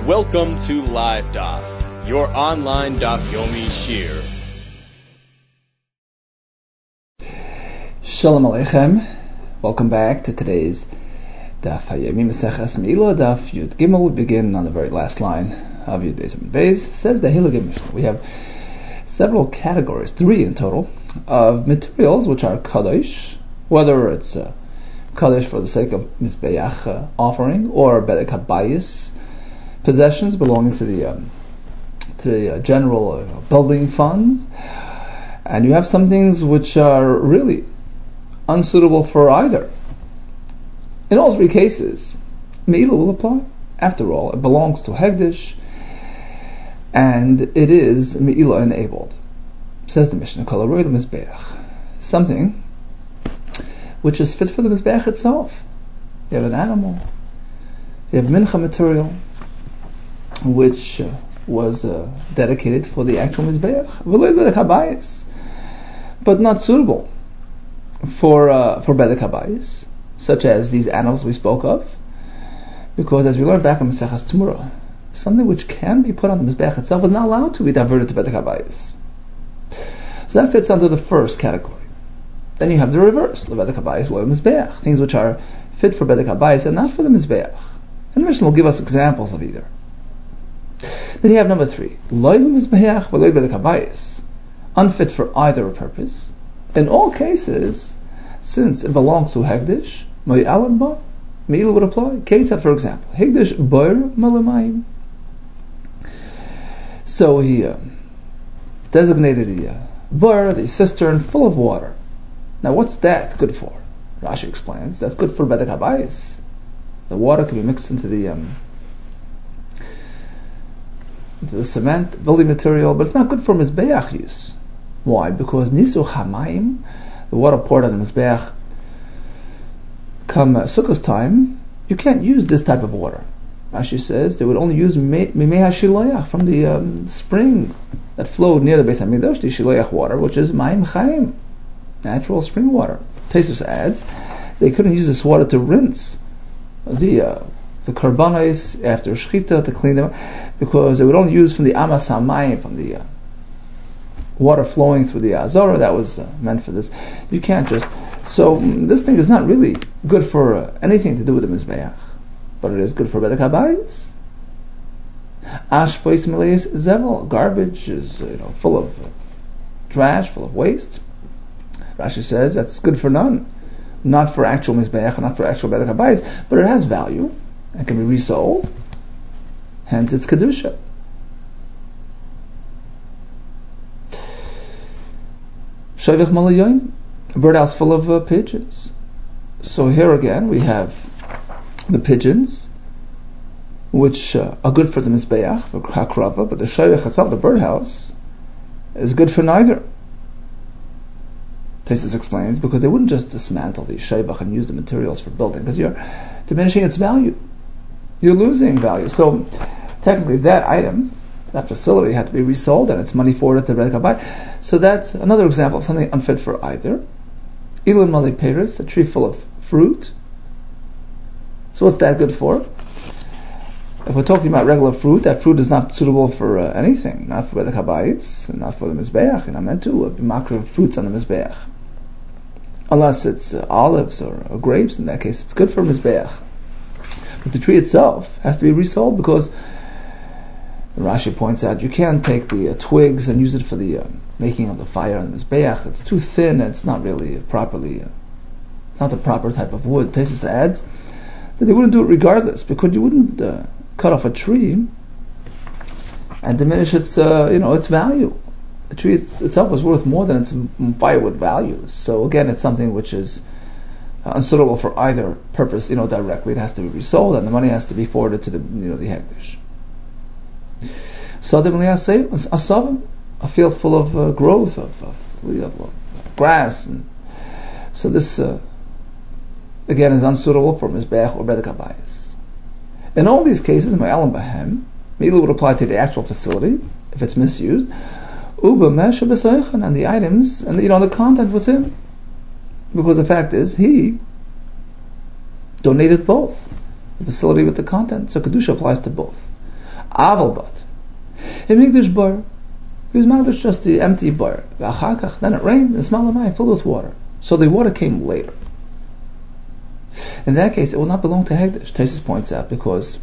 Welcome to Live Daf, your online Daf Yomi Shir. Shalom Aleichem. Welcome back to today's Daf Hayomi Maseches Meila, Daf Yud Gimel. We begin on the very last line of Yud Beis Amud Beis. Says the Hilugim Mishnah. We have several categories, 3 in total, of materials which are kadosh, whether it's kadosh for the sake of Mizbeach offering or Bedek HaBayis, possessions belonging to the general building fund, and you have some things which are really unsuitable for either. In all 3 cases, Meila will apply. After all, it belongs to Hegdish, and it is Meila enabled. Says the Mishnah, Kol Aroi L'Mizbeach, something which is fit for the Mizbeach itself. You have an animal, you have mincha material, which was dedicated for the actual Mizbeach, but not suitable for Bedek HaBayis, such as these animals we spoke of, because as we learned back in Maseches Tumura, something which can be put on the Mizbeach itself is not allowed to be diverted to Bedek HaBayis. So that fits under the first category. Then you have the reverse, Bedek HaBayis, Lo Mizbeach, things which are fit for Bedek HaBayis and not for the Mizbeach. And the Mishnah will give us examples of either. Then you have number 3, Lo Mizbeach, Lo Bedek HaBayis, unfit for either purpose. In all cases, since it belongs to Hegdish, Mo'alim Ba, Meila would apply. Ketzad, for example, Hegdish Boir Malamayim. So he designated the boir, the cistern, full of water. Now what's that good for? Rashi explains, that's good for Bedek HaBayis. The water can be mixed into the cement, building material, but it's not good for Mizbeach use. Why? Because Nisuch HaMayim, the water poured on the Mizbeach, come Sukkot time, you can't use this type of water. Rashi says they would only use Mimei HaShiloach, from the spring that flowed near the Beis HaMikdash, the Shiloach water, which is Mayim Chaim, natural spring water. Tosfos adds, they couldn't use this water to rinse the karbanos after shchita, to clean them, because they would only use from the Amas HaMayim, from the water flowing through the Azara, that was meant for this. You can't just... So this thing is not really good for anything to do with the Mizbeach, but it is good for Bedek HaBayis. Ash Pois Mileis Zevel, garbage is full of trash, full of waste. Rashi says that's good for none, not for actual Mizbeach, not for actual Bedek HaBayis, but it has value and can be resold. Hence it's Kedusha. Shavich Malayoin, a birdhouse full of pigeons. So here again we have the pigeons, which are good for the Mizbeach, for Hakrava, but the Shavich itself, the birdhouse, is good for neither. Tosfos explains, because they wouldn't just dismantle the Shavich and use the materials for building, because you're diminishing its value. You're losing value. So technically that item, that facility, had to be resold and it's money forwarded to Bedek HaBayis. So that's another example of something unfit for either. Ilan Mali Peres, a tree full of fruit. So what's that good for? If we're talking about regular fruit, that fruit is not suitable for anything, not for Bedek HaBayis, and not for the Mizbeach. You're not meant to be makriv fruits on the Mizbeach. Unless it's olives or grapes, in that case it's good for Mizbeach. But the tree itself has to be resold, because Rashi points out you can't take the twigs and use it for the making of the fire on the Mizbeach. It's too thin and it's not really properly, not the proper type of wood. Tosfos adds that they wouldn't do it regardless, because you wouldn't cut off a tree and diminish its its value. The tree itself is worth more than its firewood values. So again, it's something which is unsuitable for either purpose. Directly, it has to be resold and the money has to be forwarded to the Hegdish. Sadim Asavim, a field full of growth of grass, and so this again is unsuitable for Mizbeach or Bedek HaBayis. In all these cases, Ma'alim Bahem, Meila would apply to the actual facility if it's misused. Uba Mesha B'Soichen, and the items and the content with him, because the fact is he donated both the facility with the content, so Kedusha applies to both. Aval but in Migdash bar, he was Magdash just the empty bar. Then it rained and Smalamai filled with water. So the water came later. In that case, it will not belong to Hegdish. Taisus points out, because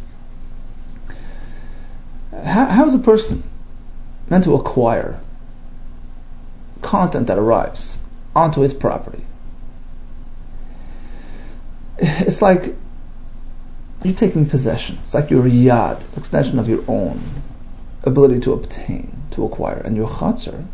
how is a person meant to acquire content that arrives onto his property? It's like you're taking possession. It's like your yad, an extension of your own ability to obtain, to acquire. And your chatzar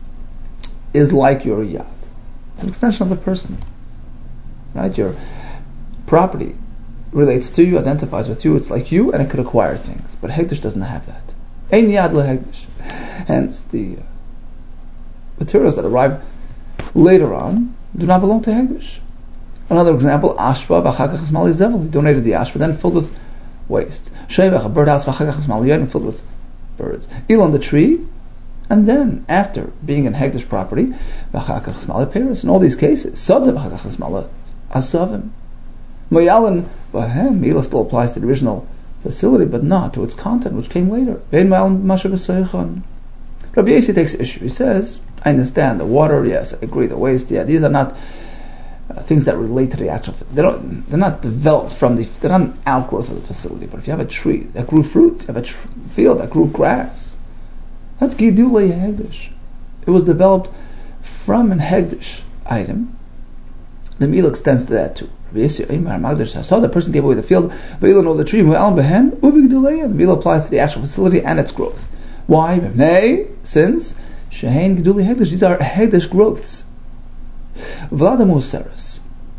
is like your yad. It's an extension of the person. Right? Your property relates to you, identifies with you. It's like you, and it could acquire things. But Hegdish doesn't have that. Ein yad leHegdish. Hence, the materials that arrive later on do not belong to Hegdish. Another example, Ashba v'achakach Ismaili Zevel. He donated the Ashba, then filled with waste. Shevach, a birdhouse, v'achakach Ismaili Yed, filled with birds. Elon, the tree, and then, after being in Hegdish property, v'achakach Ismaili Paris. In all these cases, Sada v'achakach Ismaili Asavim. Moyalan, v'hem, Mila still applies to the original facility, but not to its content, which came later. Vein Moyalan Masha v'soychon. Rabbi Yossi takes issue. He says, I understand the water, yes, I agree, the waste, yeah, these are not things that relate to the actual. They're not developed from they're not an outgrowth of the facility. But if you have a tree that grew fruit, you have a field that grew grass, that's gidulei hegdish. It was developed from an hegdish item. The meal extends to that too. So the person gave away the field, but you don't know the tree. The meal applies to the actual facility and its growth. Why? Since shehein gidulei hegdish. These are hegdish growths. Vladamuseres.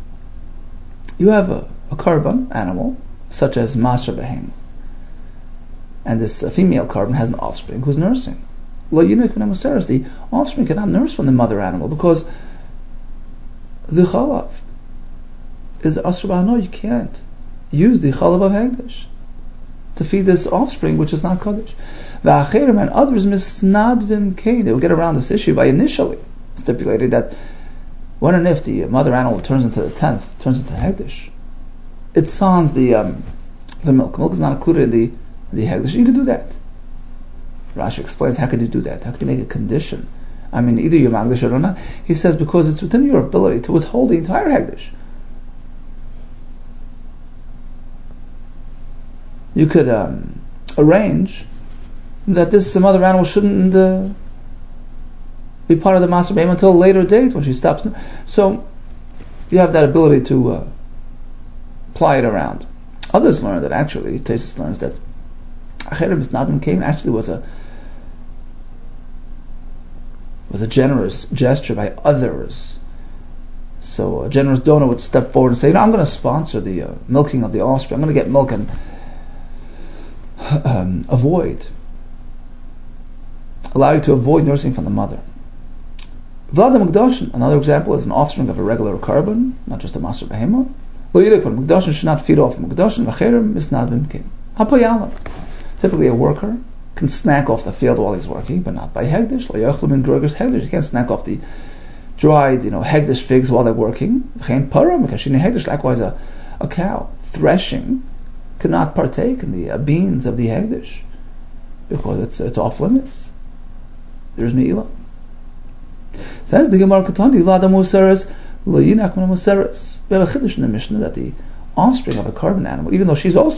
You have a carbon animal, such as Masra Behema, and this female carbon has an offspring who's nursing. Lo Yunik Museres, the offspring cannot nurse from the mother animal because the chalav is asr. No, you can't use the chalav of Hegdish to feed this offspring, which is not Kodesh. V'acherim, and others misnadvim kain. They will get around this issue by initially stipulating that when and if the mother animal turns into the 10th, turns into Hegdish, it sans the milk. Milk is not included in the Hegdish. You can do that. Rashi explains, how could you do that? How could you make a condition? I mean, either you're Magdish or not. He says, because it's within your ability to withhold the entire Hegdish. You could arrange that this mother animal shouldn't be part of the Maser Behema until a later date when she stops. So you have that ability to ply it around. Others learn that actually, Taisus learns that Acherim Misnadim Kain actually was a generous gesture by others. So a generous donor would step forward and say, I'm going to sponsor the milking of the offspring. I'm going to get milk and allow you to avoid nursing from the mother. Vlada Mukdashin, another example, is an offspring of a regular carbon, not just a Maser Behema. Lo Yidikon, Mukdashin should not feed off Mukdashin, V'cherim Misnadvim Kim. Hapoyalam. Typically a worker can snack off the field while he's working, but not by Hegdish. Lo Yochlu Min Grogers Hegdish. You can't snack off the dried, Hegdish figs while they're working. V'chein Param, Kashini Hegdish. Likewise, a cow threshing cannot partake in the beans of the Hegdish because it's off limits. There's Me'ilah. Says the Gemara Katani, Lada Museres, Lo Yinak Mana Museres. We have a chiddush in the Mishnah that the offspring of a carbon animal, even though she's an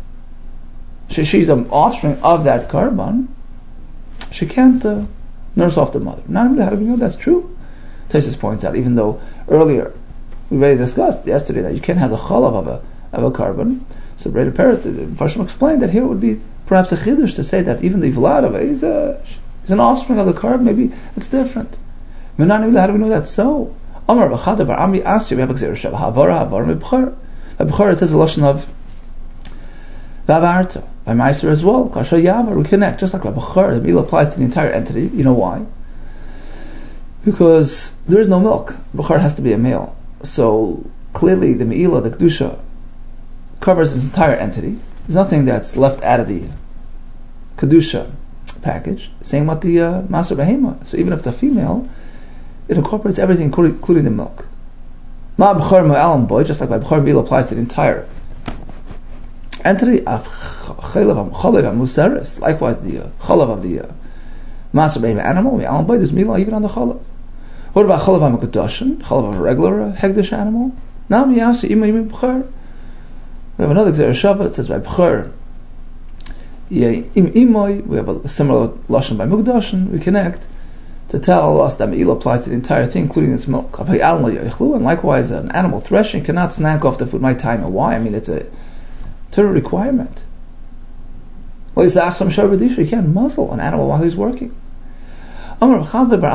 offspring of that carbon, she can't nurse off the mother. Not really, how do we know that's true? Taisus points out, even though earlier we already discussed yesterday that you can't have the chalav of a carbon. So Breda Peretz, the Farshim explained that here it would be perhaps a chiddush to say that even the Vlad of it, he's an offspring of the carbon, maybe it's different. How do we know that so? Amar B'chada Bar Amri Asya, we have Gzeir Sheva Havara Mibchar. By B'char it says a lashon of Vavarta. By Meiser as well. Kasha Yavar, we connect. Just like by B'char, the meal applies to the entire entity. You know why? Because there is no milk. B'char has to be a male. So clearly the Me'ilah, the Kedusha, covers his entire entity. There's nothing that's left out of the Kedusha package. Same with the Maser Behema. So even if it's a female, it incorporates everything, including the milk. Ma b'char ma'alam boy, just like by b'char meal applies to the entire Enter of chalav musaris. Likewise, the chalav of the master baby animal. There's milah even on the chalav. What about chalav hamekudashin? Chalav of a regular hegdish animal? Now we have another Gzera Shava. It says by b'chor. We have a similar lashon by mukdashin. We connect to tell us that me'ila applies to the entire thing, including its milk. And likewise, an animal threshing cannot snack off the food my time. And why? I mean, it's a Torah requirement. You can't muzzle an animal while he's working. Yeah, but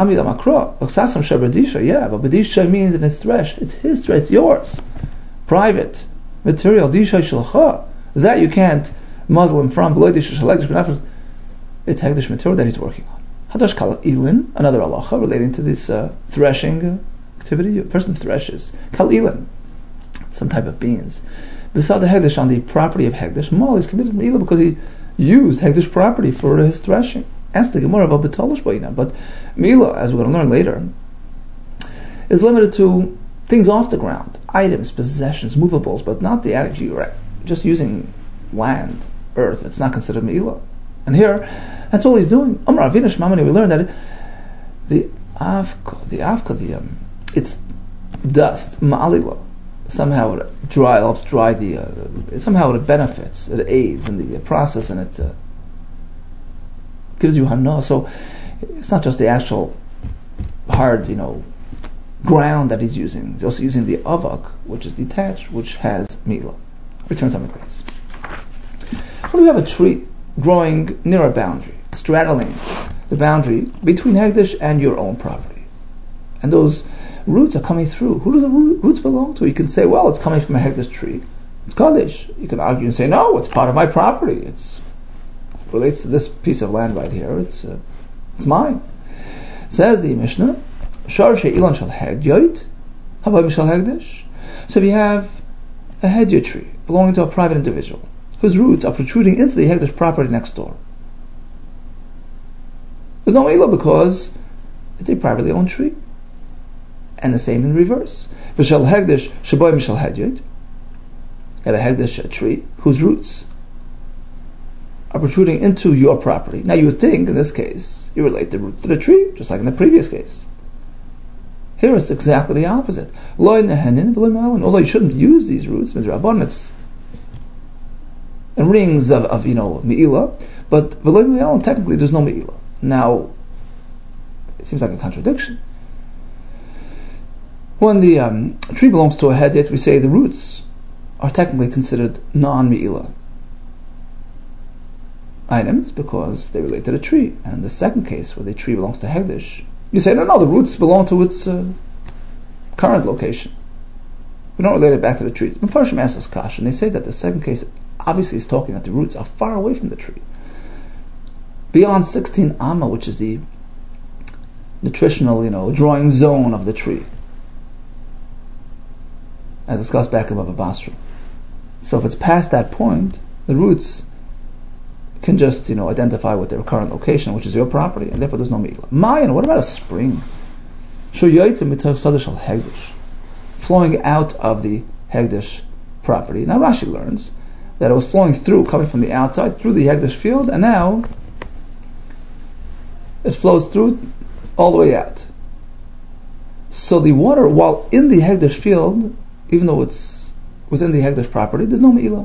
Badisha means that it's thresh. It's his thresh, it's yours. Private. Material. That you can't muzzle him from. It's Hegdish material that he's working on. Hadash Kal Ilin, another halacha relating to this threshing activity. A person threshes. Kal Ilin, some type of beans. Beside the Hegdish on the property of Hegdish, Mal is committed to Me'ilah because he used Hegdish property for his threshing. Ask the Gemara about Betolish Bayina. But Me'ilah, as we're going to learn later, is limited to things off the ground, items, possessions, movables, but not the act. You're just using land, earth. It's not considered Me'ilah. And here, that's all he's doing. Amar Avina Shmamani, we learned that the afka, it's dust, ma'alila. Somehow it helps dry somehow it benefits, it aids in the process, and it gives you hana. So it's not just the actual hard, ground that he's using. He's also using the avak, which is detached, which has mila. Return to my base. What do we have? A tree growing near a boundary, straddling the boundary between Hegdish and your own property. And those roots are coming through. Who do the roots belong to? You can say, well, it's coming from a Hegdish tree. It's Kaddish. You can argue and say, no, it's part of my property. It relates to this piece of land right here. It's mine. Says the Mishnah, Shar she'ilan shal hegdyot, habay shal Hegdish. So if you have a Hegdyot tree belonging to a private individual, whose roots are protruding into the Hegdish property next door, there's no Me'ilah because it's a privately owned tree. And the same in reverse. V'shal Hegdish shaboy mishal Hegdyot. You have a Hegdish tree whose roots are protruding into your property. Now you would think, in this case, you relate the roots to the tree, just like in the previous case. Here it's exactly the opposite. Although you shouldn't use these roots, it's and rings of Me'ilah, but technically there's no Me'ilah. Now, it seems like a contradiction. When the tree belongs to a Hegdyot, we say the roots are technically considered non-Me'ilah items because they relate to the tree. And in the second case, where the tree belongs to Hegdish, you say, no, the roots belong to its current location. We don't relate it back to the tree. Mepharshim asks us Kash, and they say that the second case obviously is talking that the roots are far away from the tree. Beyond 16 amma, which is the nutritional, drawing zone of the tree, as discussed back above a Basra. So if it's past that point, the roots can just, identify with their current location, which is your property, and therefore there's no Me'ilah. Mayan, what about a spring? Flowing out of the Hegdish property. Now Rashi learns that it was flowing through, coming from the outside, through the Hegdish field, and now it flows through all the way out. So the water, while in the Hegdish field, even though it's within the Hegdish property, there's no Me'ilah.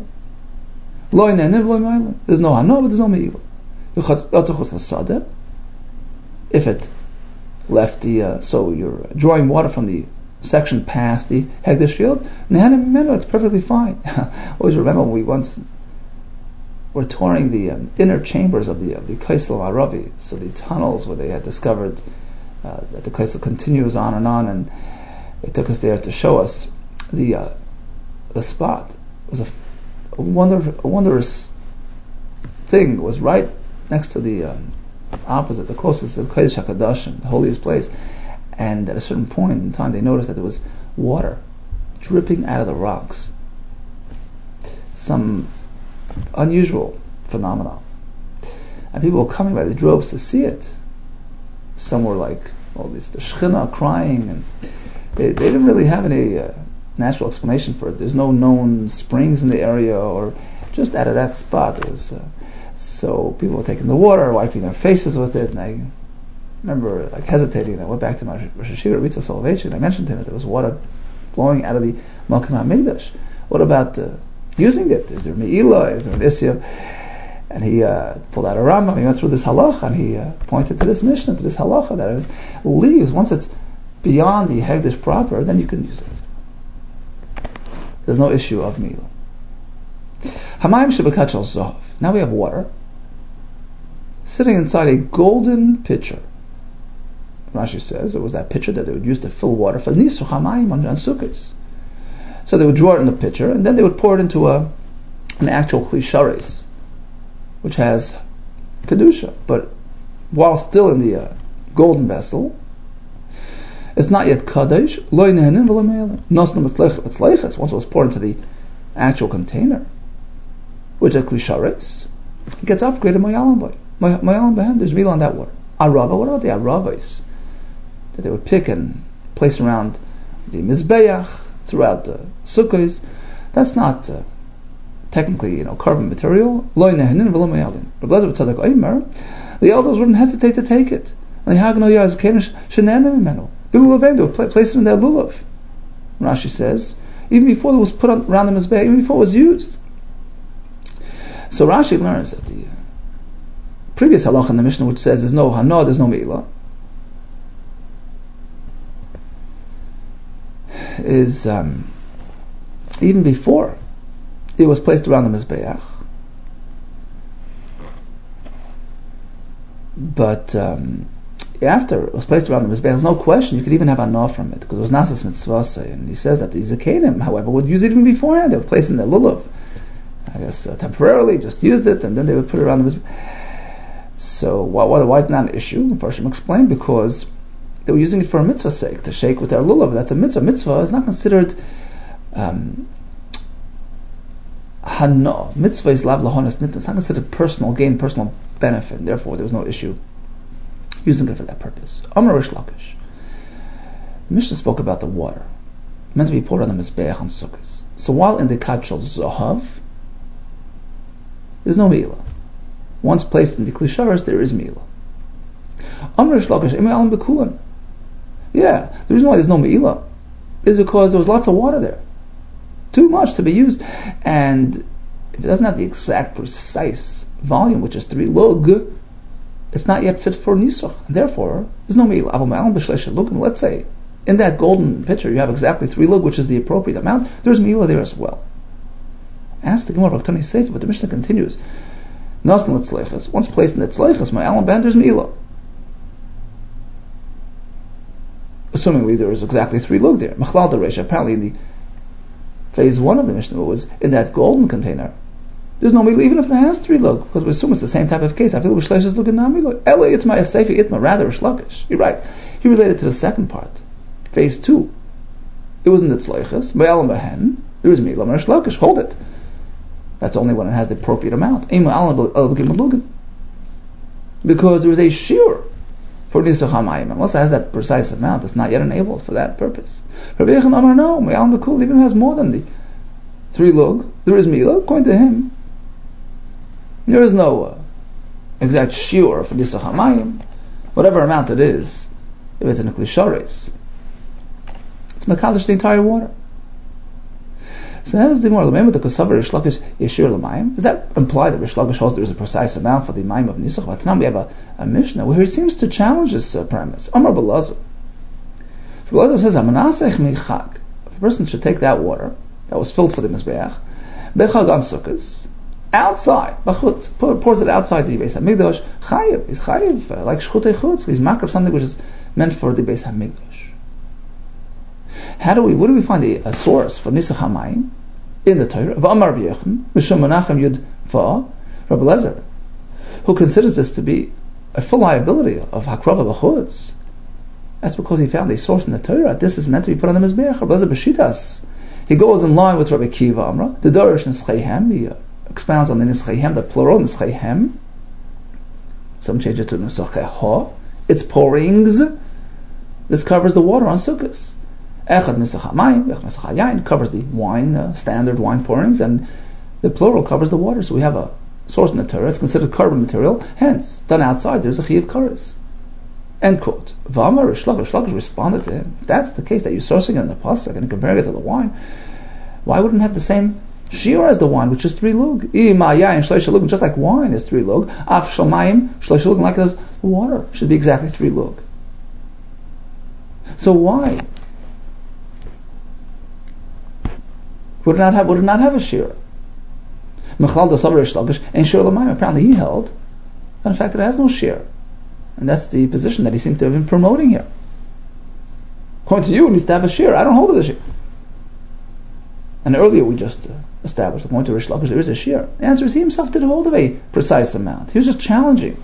There's no Hana, but there's no Me'ilah. If it left so you're drawing water from the section past the Hegdish field, it's perfectly fine. Always remember when we once were touring the inner chambers of the Kaisel Aravi, so the tunnels where they had discovered that the Kaisel continues on, and they took us there to show us the spot. It was a wondrous thing. It was right next to the opposite, the closest to the Kodesh HaKadoshim, the holiest place. And at a certain point in time, they noticed that there was water dripping out of the rocks. Some unusual phenomenon. And people were coming by the droves to see it. Some were like, it's the Shekhinah crying, and they didn't really have any natural explanation for it. There's no known springs in the area or just out of that spot. It was so people were taking the water, wiping their faces with it, and I remember hesitating. I went back to my Rosh Hashiva, Ritza Soloveitchik, and I mentioned to him that there was water flowing out of the Malkim HaMikdash. What about using it? Is there Me'ilah? Is there an Isya? And he pulled out a Rambam. He went through this halacha, and he pointed to this Mishnah, to this halacha, that it leaves, once it's beyond the Hegdish proper, then you can use it. There's no issue of Me'ilah. Hamayim Shebakach al Zahav. Now we have water sitting inside a golden pitcher. Rashi says it was that pitcher that they would use to fill water for Nisuch Hamayim on Sukkos. So they would draw it in the pitcher, and then they would pour it into an actual Kli Shares, which has Kedusha. But while still in the golden vessel, it's not yet Kadosh. Once it was poured into the actual container, which is Kli Shares, it gets upgraded Mayalam Behem. There's meal on that water. Arava, what about the Aravas that they would pick and place around the Mizbeach throughout the Sukkos? That's not technically, carbon material. The elders wouldn't hesitate to take it. They would place it in their lulav. Rashi says, even before it was put around the Mizbeach, even before it was used. So Rashi learns that the previous halacha in the Mishnah, which says there's no hana, there's no me'ilah, is even before it was placed around the Mizbeach. But after it was placed around the Mizbeach, there's no question you could even have hana from it, because it was nasas mitzvah. And he says that the Zakanim, however, would use it even beforehand. They would place it in their lulav, I guess temporarily, just used it, and then they would put it around the Mizbeach. So why is it not an issue? The Farshim explained, because they were using it for a mitzvah sake, to shake with their lulav. That's a mitzvah. Mitzvah is not considered hana. Mitzvah is lav lahonas nitna. It's not considered personal gain, personal benefit, and therefore there was no issue using it for that purpose. Amar Rish Lakish. The Mishnah spoke about the water meant to be poured on the Mizbeach on Sukkos. So while in the Kachal Zahav, there's no Me'ilah. Once placed in the Kli Shares, there is Me'ilah. Amar Rish Lakish, Emi Alam Bekulan. Yeah, the reason why there's no Me'ilah is because there was lots of water there. Too much to be used. And if it doesn't have the exact, precise volume, which is 3 lug, it's not yet fit for Nisuch. Therefore, there's no Me'ilah. Let's say, in that golden pitcher, you have exactly 3 lug, which is the appropriate amount. There's Me'ilah there as well. Ask the Gemara, but the Mishnah continues. Once placed in the tzleichas, my alam ben, there's Me'ilah. Assumingly there is exactly 3 lug there. Machlal Deresh, apparently in the phase 1 of the Mishnah was in that golden container. There's no Me'ilah even if it has 3 lug, because we assume it's the same type of case. I feel Rish Lakish is looking at Me'ilah. Ela itma yasefi itma, rather Rish Lakish. You're right. He related to the second part. Phase 2. It was in the tzleichas, my alam behen, there was Me'ilah, Rish Lakish, hold it. That's only when it has the appropriate amount. Because there is a shear for Nisuch HaMayim. Unless it has that precise amount, it's not yet enabled for that purpose. Rabbi Yechon Amar, no, even if it has more than the 3 lug, there is Me'ilah. According to him, there is no exact shear for Nisuch HaMayim. Whatever amount it is, if it's in a Kli Shares, it's Mekadosh the entire water. So as the Gemara, remember the Kosavar Rish Lakish Yeshir L'Mayim. Does that imply that Rish Lakish holds there is a precise amount for the Mayim of Nisuch? But now we have a Mishnah where he seems to challenge this premise. Amar B'Lazu. B'Lazu says, "Amanasech michag." If a person should take that water that was filled for the Mizbeach, bechag on Sukkos, outside, bachut, pours it outside the Beis Hamikdash, chayiv. He's chayiv like shchutei chutz. He's makar something which is meant for the Beis Hamikdash. Where do we find a source for Nisuch HaMayim in the Torah? V'amar Rabbi Yechon, Mishum Menachem Yud Fa, Rabbi Lezer, who considers this to be a full liability of Hakrava B'chutz. That's because he found a source in the Torah. This is meant to be put on the Mizbeach. Rabbi Lezer B'shitas. He goes in line with Rabbi Kiva Amra, the Dorish Nischeihem. He expounds on the Nischeihem, the plural Nischeihem. Some change it to Nischeiha. It's pourings. This covers the water on Sukkos. Echad Nisuch HaMayim, Echad Nisuch HaYayin covers the wine, standard wine pourings, and The plural covers the water, so we have a source in the Torah. It's considered carbon material. Hence, done outside, there's a chiyuv kares. End quote. V'amar Rish Lakish responded to him. If that's the case, that you're sourcing it in the pasuk and comparing it to the wine, why wouldn't it have the same shiur as the wine, which is 3 lug? Just like wine is 3 lug, af shamayim shleisha lug, like the water should be exactly 3 lug. So why would it not have a shiur? Apparently he held that in fact it has no shiur. And that's the position that he seemed to have been promoting here. According to you, it needs to have a shiur. I don't hold it a shiur. And earlier we just established, according to Rish Lakish, there is a shiur. The answer is he himself didn't hold of a precise amount. He was just challenging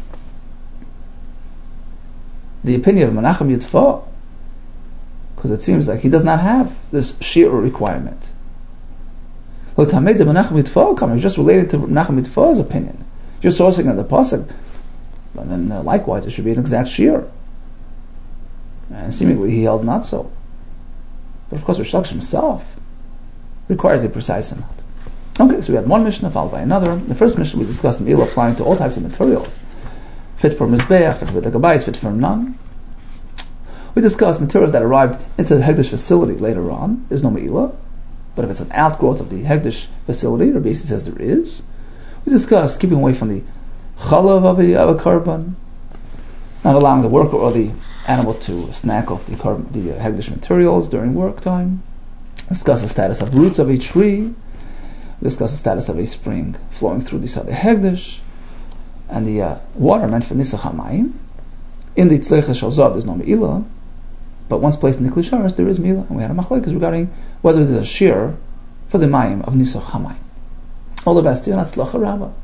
the opinion of Menachem Yitfa, because it seems like he does not have this shiur requirement. He's just related to Menachem Yitfa's opinion. You're sourcing on the pasuk, but then likewise it should be an exact shiur. And seemingly he held not so. But of course Rish Lakish himself requires a precise amount. Okay, so we had one Mishnah followed by another. The first Mishnah we discussed in Milah applying to all types of materials. Fit for Mizbeach, fit for the Gabayis, fit for none. We discussed materials that arrived into the Hegdish facility later on. There's no Milah. But if it's an outgrowth of the Hegdish facility, Rabbi Yossi says there is. We discussed keeping away from the chalav of a carbon, not allowing the worker or the animal to snack off the Hegdish materials during work time. Discuss the status of roots of a tree. Discuss the status of a spring flowing through the Hegdish, and the water meant for Nisach HaMayim. In the Tzleicha Shalzav there's no Me'ilah, but once placed in the Kli Sharas there is Me'ilah, and we had a machlokes regarding whether there's a shiur for the Mayim of Nisach HaMayim. All the best to you, and Hatzlacha Rabbah.